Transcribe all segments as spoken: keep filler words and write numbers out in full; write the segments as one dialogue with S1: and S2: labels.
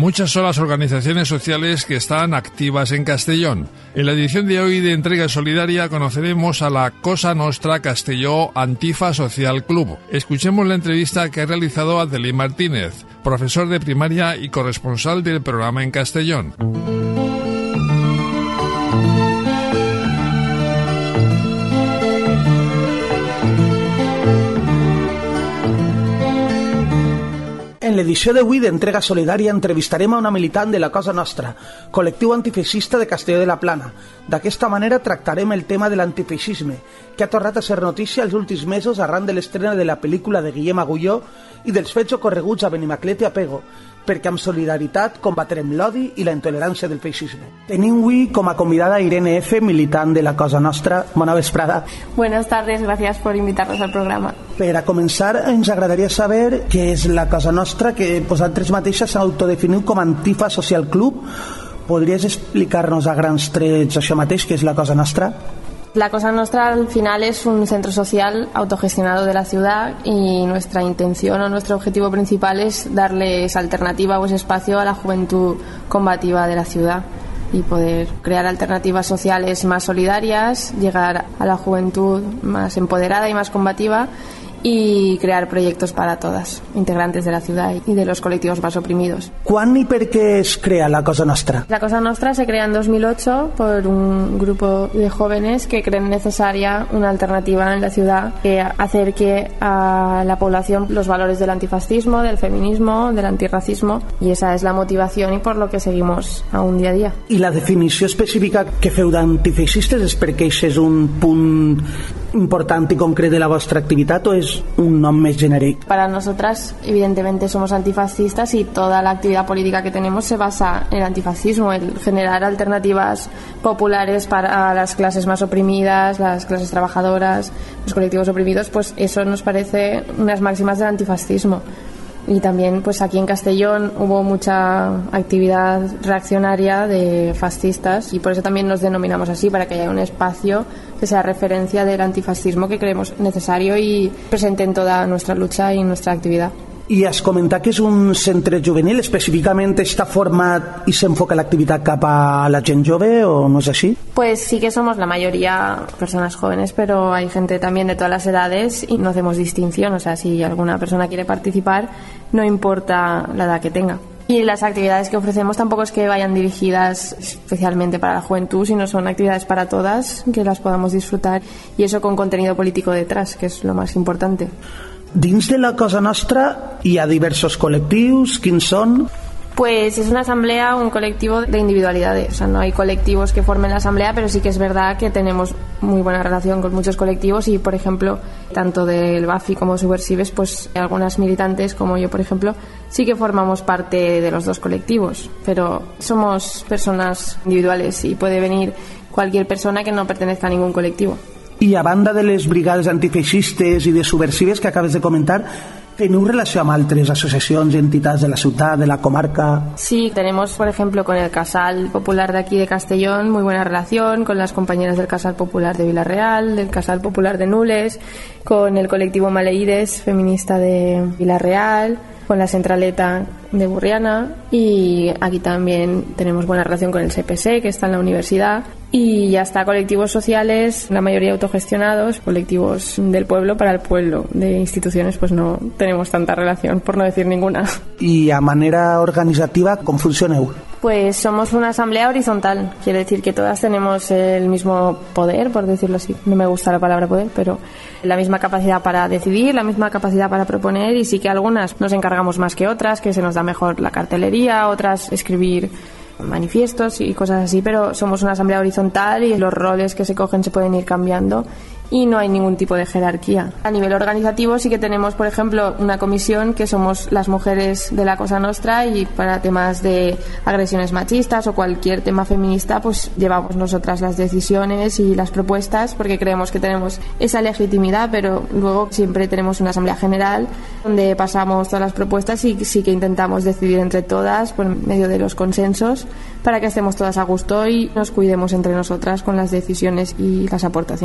S1: Muchas son las organizaciones sociales que están activas en Castellón. En la edición de hoy de Entrega Solidaria conoceremos a la Cosa Nostra Castelló Antifa Social Club. Escuchemos la entrevista que ha realizado Adelín Martínez, profesor de primaria y corresponsal del programa en Castellón.
S2: En l'edició d'avui d'Entrega Solidària entrevistarem a una militant de la Cosa Nostra, col·lectiu antifeixista de Castelló de la Plana. D'aquesta manera tractarem el tema de l'antifeixisme, que ha tornat a ser notícia els últims mesos arran de l'estrena de la pel·lícula de Guillem Agulló i dels fets ocorreguts a Benimaclet i a Pego, perquè amb solidaritat combatrem l'odi i la intolerància del feixisme. Tenim avui com a convidada a Irene F., militant de la Cosa Nostra. Bona vesprada.
S3: Buenas tardes, gracias por invitarnos al programa.
S2: Per a començar, ens agradaria saber què és la Cosa Nostra, que vosaltres mateixes s'autodefiniu com a Antifa Social Club. Podries explicar-nos a grans trets això mateix, què és la Cosa Nostra?
S3: La Cosa Nostra al final es un centro social autogestionado de la ciudad y nuestra intención o nuestro objetivo principal es darles alternativa o ese espacio a la juventud combativa de la ciudad y poder crear alternativas sociales más solidarias, llegar a la juventud más empoderada y más combativa y crear proyectos para todas, integrantes de la ciudad y de los colectivos más oprimidos.
S2: ¿Cuán y por qué es crea la Cosa Nostra?
S3: La Cosa Nostra se crea en dos mil ocho por un grupo de jóvenes que creen necesaria una alternativa en la ciudad que acerque a la población los valores del antifascismo, del feminismo, del antirracismo, y esa es la motivación y por lo que seguimos aún día a día.
S2: I la definició específica que feu d'antifeixistes és perquè això és un punt important y concreto de la vuestra actividad o es un nombre más genérico?
S3: Para nosotras, evidentemente, somos antifascistas y toda la actividad política que tenemos se basa en el antifascismo, en generar alternativas populares para las clases más oprimidas, las clases trabajadoras, los colectivos oprimidos. Pues eso nos parece unas máximas del antifascismo. Y también pues aquí en Castellón hubo mucha actividad reaccionaria de fascistas y por eso también nos denominamos así, para que haya un espacio que sea referencia del antifascismo que creemos necesario y presente en toda nuestra lucha y nuestra actividad.
S2: I has comentat que és un centre juvenil, específicament està format i s'enfoca l'activitat cap a la gent jove o no és així?
S3: Pues sí que somos la mayoría personas jóvenes, pero hay gente también de todas las edades y no hacemos distinción, o sea, si alguna persona quiere participar, no importa la edad que tenga. Y las actividades que ofrecemos tampoco es que vayan dirigidas especialmente para la juventud, sino son actividades para todas, que las podamos disfrutar, y eso con contenido político detrás, que es lo más importante.
S2: Dins de la Cosa Nostra hi ha diversos col·lectius. Quins són?
S3: Pues es una asamblea, un colectivo de individualidades. O sea, no hay colectivos que formen la asamblea, pero sí que es verdad que tenemos muy buena relación con muchos colectivos y, por ejemplo, tanto del B A F I como Subversives, pues algunas militantes, como yo, por ejemplo, sí que formamos parte de los dos colectivos, pero somos personas individuales y puede venir cualquier persona que no pertenezca a ningún colectivo.
S2: I a banda de les brigades antifeixistes i de subversives que acabes de comentar, ¿teniu relació amb altres asociacions y entitats de la ciutat, de la comarca?
S3: Sí, tenemos, por ejemplo, con el Casal Popular de aquí de Castellón muy buena relación, con las compañeras del Casal Popular de Villarreal, del Casal Popular de Nules, con el colectivo Maleídes, feminista de Villarreal, con la Centraleta de Burriana, y aquí también tenemos buena relación con el C P S, que está en la universidad, y ya está, colectivos sociales, la mayoría autogestionados, colectivos del pueblo para el pueblo. De instituciones pues no tenemos tanta relación, por no decir ninguna.
S2: I a manera organizativa, ¿cómo funcioneu?
S3: Pues somos una asamblea horizontal, quiere decir que todas tenemos el mismo poder, por decirlo así. No me gusta la palabra poder, pero la misma capacidad para decidir, la misma capacidad para proponer, y sí que algunas nos encargamos más que otras, que se nos da mejor la cartelería, otras escribir manifiestos y cosas así, pero somos una asamblea horizontal y los roles que se cogen se pueden ir cambiando y no hay ningún tipo de jerarquía. A nivel organizativo sí que tenemos, por ejemplo, una comisión que somos las mujeres de la Cosa Nostra, y para temas de agresiones machistas o cualquier tema feminista pues llevamos nosotras las decisiones y las propuestas, porque creemos que tenemos esa legitimidad, pero luego siempre tenemos una asamblea general donde pasamos todas las propuestas y sí que intentamos decidir entre todas por medio de los consensos, para que estemos todas a gusto y nos cuidemos entre nosotras con las decisiones y las aportaciones.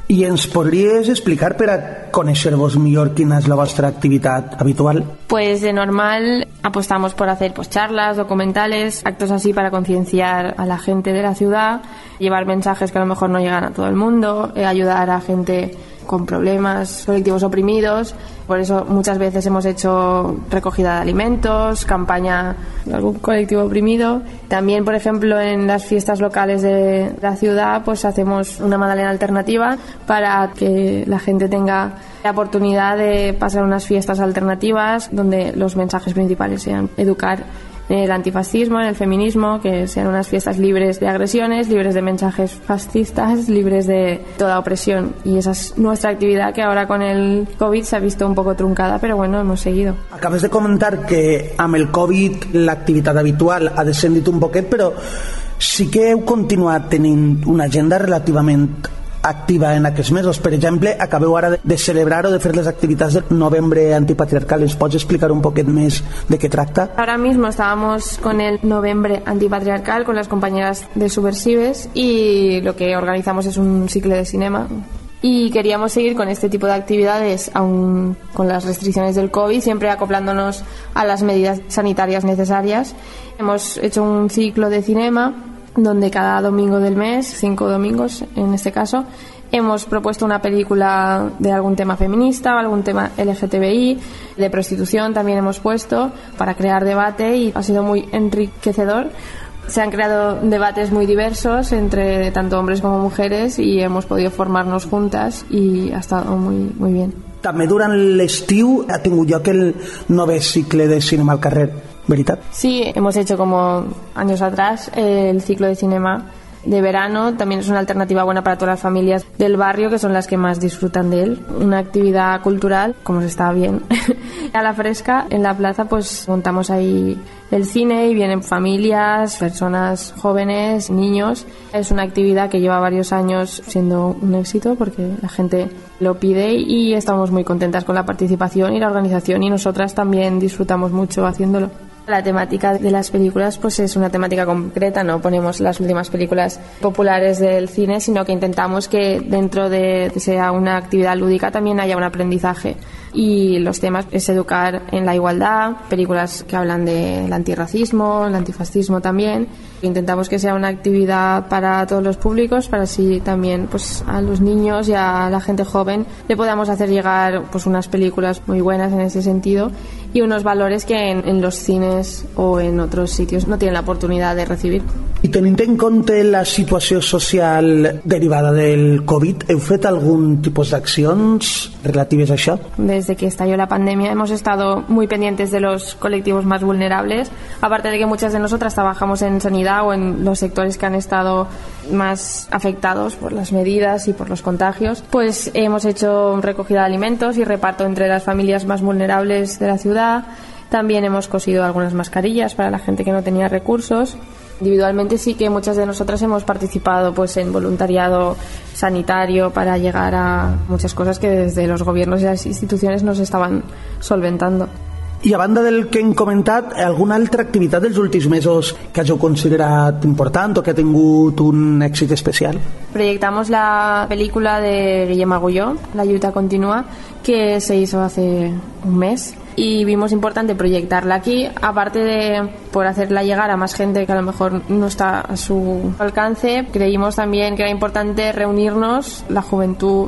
S2: I ens podries explicar per a conèixer-vos millor quina és la vostra activitat habitual?
S3: Pues de normal apostamos por hacer pues charlas, documentales, actos así para concienciar a la gente de la ciudad, llevar mensajes que a lo mejor no llegan a todo el mundo, eh, ayudar a gente con problemas, colectivos oprimidos. Por eso muchas veces hemos hecho recogida de alimentos, campaña de algún colectivo oprimido. También, por ejemplo, en las fiestas locales de la ciudad, pues hacemos una magdalena alternativa para que la gente tenga la oportunidad de pasar unas fiestas alternativas donde los mensajes principales sean educar en el antifascismo, en el feminismo, que sean unas fiestas libres de agresiones, libres de mensajes fascistas, libres de toda opresión. Y esa es nuestra actividad, que ahora con el COVID se ha visto un poco truncada, pero bueno, hemos seguido.
S2: Acabes de comentar que amb el Covid l'activitat habitual ha descendit un poquet, però sí que heu continuat tenint una agenda relativament activa en aquests mesos. Per exemple, acabeu ara de celebrar o de fer les activitats del Novembre Antipatriarcal. ¿Ens pots explicar un poquet més de qué tracta?
S3: Ahora mismo estábamos con el Novembre Antipatriarcal con las compañeras de Subversives y lo que organizamos es un ciclo de cinema. Y queríamos seguir con este tipo de actividades, aún con las restricciones del COVID, siempre acoplándonos a las medidas sanitarias necesarias. Hemos hecho un ciclo de cinema donde cada domingo del mes, cinco domingos en este caso, hemos propuesto una película de algún tema feminista o algún tema L G T B I, de prostitución también hemos puesto, para crear debate, y ha sido muy enriquecedor. Se han creado debates muy diversos entre tanto hombres como mujeres y hemos podido formarnos juntas y ha estado muy, muy bien.
S2: També durant l'estiu ha tingut lloc el novè cicle de cinema al carrer, ¿verdad?
S3: Sí, hemos hecho como años atrás el ciclo de cinema de verano. También es una alternativa buena para todas las familias del barrio, que son las que más disfrutan de él. Una actividad cultural, como se está bien a la fresca en la plaza, pues montamos ahí el cine y vienen familias, personas jóvenes, niños. Es una actividad que lleva varios años siendo un éxito porque la gente lo pide y estamos muy contentas con la participación y la organización, y nosotras también disfrutamos mucho haciéndolo. La temática de las películas pues es una temática concreta, no ponemos las últimas películas populares del cine, sino que intentamos que dentro de que sea una actividad lúdica también haya un aprendizaje. Y los temas es educar en la igualdad, películas que hablan del antirracismo, el antifascismo también. Intentamos que sea una actividad para todos los públicos, para así también pues a los niños y a la gente joven le podamos hacer llegar pues unas películas muy buenas en ese sentido y unos valores que en, en los cines o en otros sitios no tienen la oportunidad de recibir.
S2: I tenint en compte la situació social derivada del COVID, heu fet algun tipus d'accions relatives a això?
S3: Desde que estalló la pandemia hemos estado muy pendientes de los colectivos más vulnerables, aparte de que muchas de nosotras trabajamos en sanidad o en los sectores que han estado más afectados por las medidas y por los contagios, pues hemos hecho recogida de alimentos y reparto entre las familias más vulnerables de la ciudad. También hemos cosido algunas mascarillas para la gente que no tenía recursos. Individualmente sí que muchas de nosotras hemos participado pues en voluntariado sanitario para llegar a muchas cosas que desde los gobiernos y las instituciones nos estaban solventando.
S2: I a banda del que hem comentat, alguna altra activitat dels últims mesos que hàgiu considerat important o que ha tingut un èxit especial?
S3: Proyectamos la película de Guillem Agulló, La Lluita Continúa, que se hizo hace un mes. Y vimos importante proyectarla aquí, aparte de por hacerla llegar a más gente que a lo mejor no está a su alcance. Creímos también que era importante reunirnos, la juventud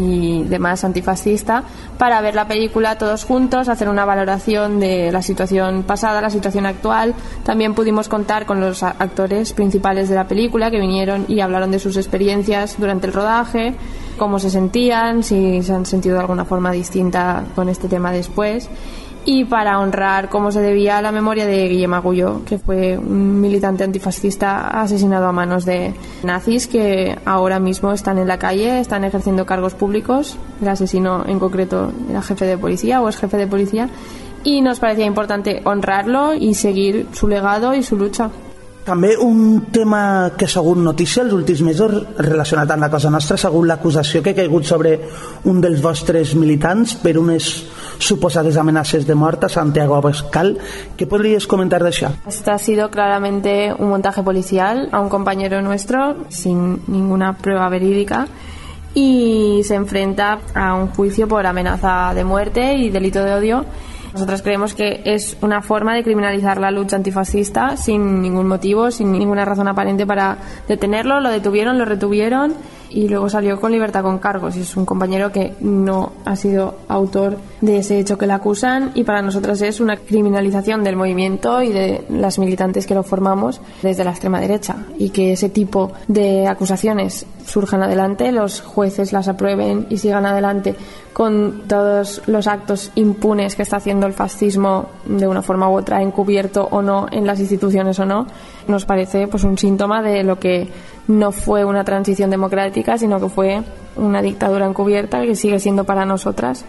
S3: y demás antifascista, para ver la película todos juntos, hacer una valoración de la situación pasada, la situación actual. También pudimos contar con los actores principales de la película que vinieron y hablaron de sus experiencias durante el rodaje, cómo se sentían, si se han sentido de alguna forma distinta con este tema después, y para honrar cómo se debía a la memoria de Guillem Agulló, que fue un militante antifascista asesinado a manos de nazis que ahora mismo están en la calle, están ejerciendo cargos públicos. El asesino en concreto era jefe de policía o es jefe de policía, y nos parecía importante honrarlo y seguir su legado y su lucha.
S2: També un tema que ha sigut notícia els últims mesos relacionat amb la Cosa Nostra ha sigut l'acusació que ha caigut sobre un dels vostres militants per unes suposades amenaces de mort a Santiago Abascal. ¿Qué podrías comentar de això?
S3: Esto ha sido claramente un montaje policial a un compañero nuestro sin ninguna prueba verídica. y se enfrenta a un juicio por amenaza de muerte y delito de odio. Nosotros creemos que es una forma de criminalizar la lucha antifascista sin ningún motivo, sin ninguna razón aparente para detenerlo. Lo detuvieron, lo retuvieron y luego salió con libertad con cargos. Y es un compañero que no ha sido autor de ese hecho que le acusan, y para nosotros es una criminalización del movimiento y de las militantes que lo formamos desde la extrema derecha, y que ese tipo de acusaciones surjan adelante, los jueces las aprueben y sigan adelante con todos los actos impunes que está haciendo el fascismo de una forma u otra, encubierto o no, en las instituciones o no, nos parece pues un síntoma de lo que no fue una transición democrática, sino que fue una dictadura encubierta, que sigue siendo para nosotras.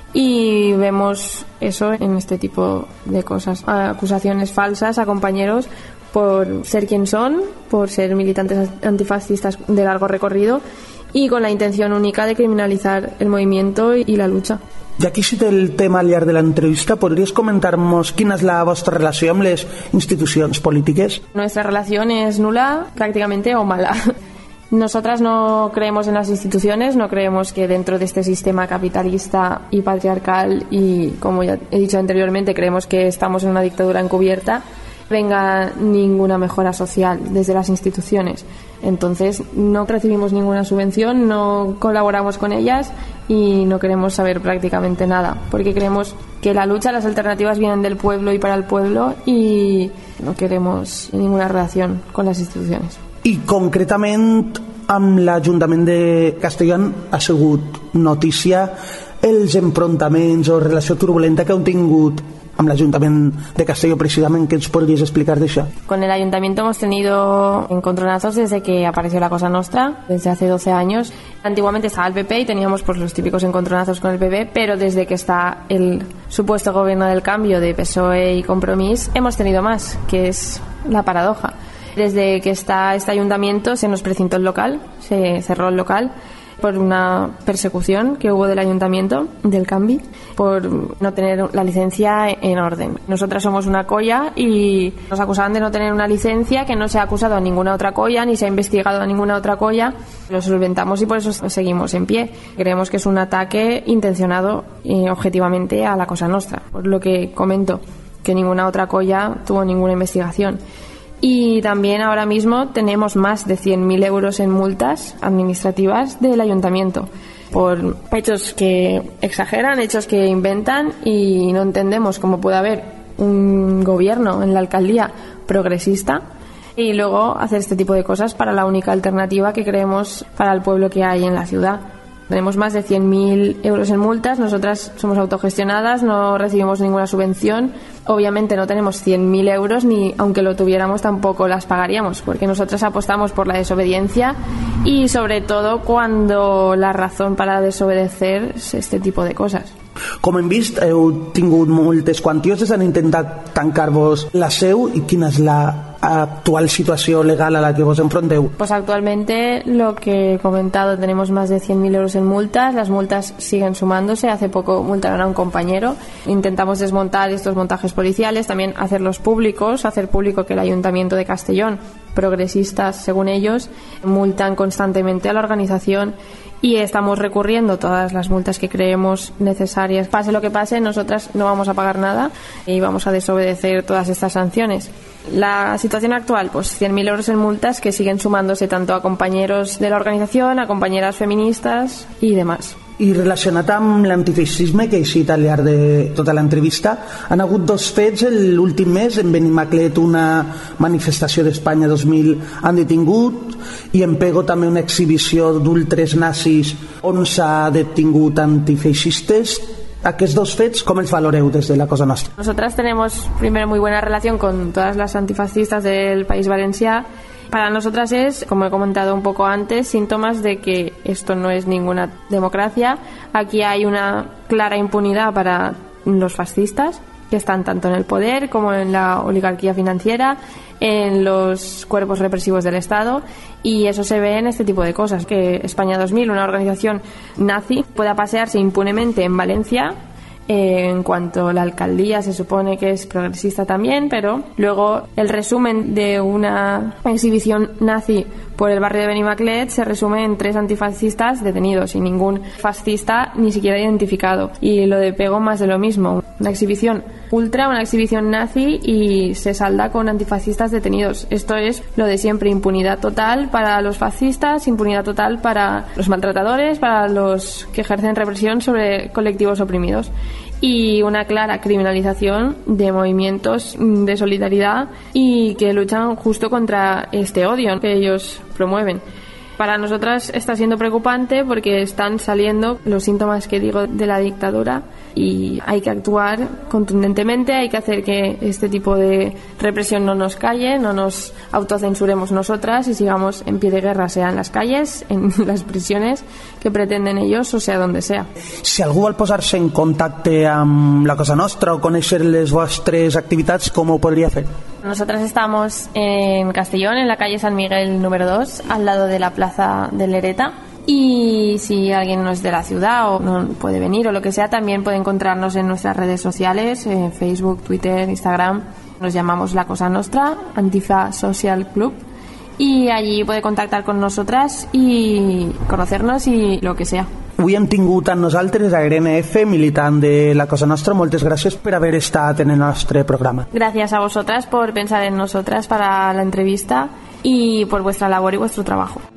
S3: Y vemos eso en este tipo de cosas, acusaciones falsas a compañeros por ser quien son, por ser militantes antifascistas de largo recorrido y con la intención única de criminalizar el movimiento y la lucha.
S2: Ja que cita el tema al llarg de l'entrevista, ¿podries comentar-nos quina és la vostra relació amb les institucions polítiques?
S3: Nuestra relación es nula, prácticamente, o mala. Nosotras no creemos en las instituciones, no creemos que dentro de este sistema capitalista y patriarcal, y como ya he dicho anteriormente, creemos que estamos en una dictadura encubierta, venga ninguna mejora social desde las instituciones. Entonces no recibimos ninguna subvención, no colaboramos con ellas y no queremos saber prácticamente nada, porque creemos que la lucha, las alternativas vienen del pueblo y para el pueblo, y no queremos ninguna relación con las instituciones.
S2: I concretament amb l'Ajuntament de Castellón ha sigut notícia els enfrontaments o relació turbulenta que heu tingut amb l'Ajuntament de Castelló, precisament. ¿Qué ens podries explicar de això?
S3: Con el Ayuntamiento hemos tenido encontronazos desde que apareció la Cosa Nostra, desde hace doce años. Antiguamente estaba el P P y teníamos pues los típicos encontronazos con el P P, pero desde que está el supuesto gobierno del cambio de P S O E y Compromís hemos tenido más, que es la paradoja. Desde que está este ayuntamiento se nos precintó el local, se cerró el local por una persecución que hubo del ayuntamiento, del Cambi, por no tener la licencia en orden. Nosotras somos una colla y nos acusaban de no tener una licencia, que no se ha acusado a ninguna otra colla, ni se ha investigado a ninguna otra colla. Lo solventamos y por eso seguimos en pie. Creemos que es un ataque intencionado y objetivamente a la Cosa Nostra, por lo que comento, que ninguna otra colla tuvo ninguna investigación. Y también ahora mismo tenemos más de cien mil euros en multas administrativas del ayuntamiento por hechos que exageran, hechos que inventan, y no entendemos cómo puede haber un gobierno en la alcaldía progresista y luego hacer este tipo de cosas para la única alternativa que creemos para el pueblo que hay en la ciudad. Tenemos más de cien mil euros en multas, nosotras somos autogestionadas, no recibimos ninguna subvención. Obviamente no tenemos cien mil euros, ni aunque lo tuviéramos tampoco las pagaríamos, porque nosotras apostamos por la desobediencia, y sobre todo cuando la razón para desobedecer es este tipo de cosas.
S2: Com hem vist, heu tingut moltes quantioses, han intentat tancar-vos la seu, i quina és la actual situació legal a la que vos enfronteu?
S3: Pues actualmente, lo que he comentado, tenemos más de cien mil euros en multas, las multas siguen sumándose. Hace poco multaron a un compañero, intentamos desmontar estos montajes policiales, también hacerlos públicos, hacer público que el Ayuntamiento de Castellón, progresistas según ellos, multan constantemente a la organización, y estamos recurriendo todas las multas que creemos necesarias. Pase lo que pase, nosotras no vamos a pagar nada y vamos a desobedecer todas estas sanciones. La situación actual, pues cien mil euros en multas que siguen sumándose tanto a compañeros de la organización, a compañeras feministas y demás.
S2: I relacionat amb l'antifeixisme que he citat al llarg de tota l'entrevista, han hagut dos fets l'últim mes. En Benimaclet, una manifestació d'Espanya dos mil han detingut, i en Pego també una exhibició d'ultres nazis on s'ha detingut antifeixistes. Aquests dos fets, com els valoreu des de la Cosa Nostra?
S3: Nosotras tenemos primero muy buena relación con todas las antifascistas del País Valencià. Para nosotras es, como he comentado un poco antes, síntomas de que esto no es ninguna democracia. Aquí hay una clara impunidad para los fascistas, que están tanto en el poder como en la oligarquía financiera, en los cuerpos represivos del Estado, y eso se ve en este tipo de cosas, que España dos mil, una organización nazi, pueda pasearse impunemente en Valencia Eh, en cuanto a la alcaldía, se supone que es progresista también, pero luego el resumen de una exhibición nazi por el barrio de Benimaclet se resume en tres antifascistas detenidos y ningún fascista ni siquiera identificado. Y lo de Pego, más de lo mismo. Una exhibición ultra, una exhibición nazi, y se salda con antifascistas detenidos. Esto es lo de siempre: impunidad total para los fascistas, impunidad total para los maltratadores, para los que ejercen represión sobre colectivos oprimidos, y una clara criminalización de movimientos de solidaridad y que luchan justo contra este odio que ellos promueven. Para nosotras está siendo preocupante porque están saliendo los síntomas que digo de la dictadura, y hay que actuar contundentemente, hay que hacer que este tipo de represión no nos calle, no nos autocensuremos nosotras y sigamos en pie de guerra, sea en las calles, en las prisiones que pretenden ellos, o sea donde sea.
S2: Si algú vol posar-se en contacte amb la Cosa Nostra o conèixer les vostres activitats, com ho podria fer?
S3: Nosotras estamos en Castellón, en la calle San Miguel número dos, al lado de la plaza de Lereta. Y si alguien no es de la ciudad o no puede venir o lo que sea, también puede encontrarnos en nuestras redes sociales, en Facebook, Twitter, Instagram. Nos llamamos La Cosa Nostra, Antifa Social Club, y allí puede contactar con nosotras y conocernos y lo que sea.
S2: Avui hem tingut amb nosaltres a Irene F., militant de La Cosa Nostra. Moltes gràcies per haver estat en el nostre programa.
S3: Gracias a vosotras por pensar en nosotras para la entrevista y por vuestra labor y vuestro trabajo.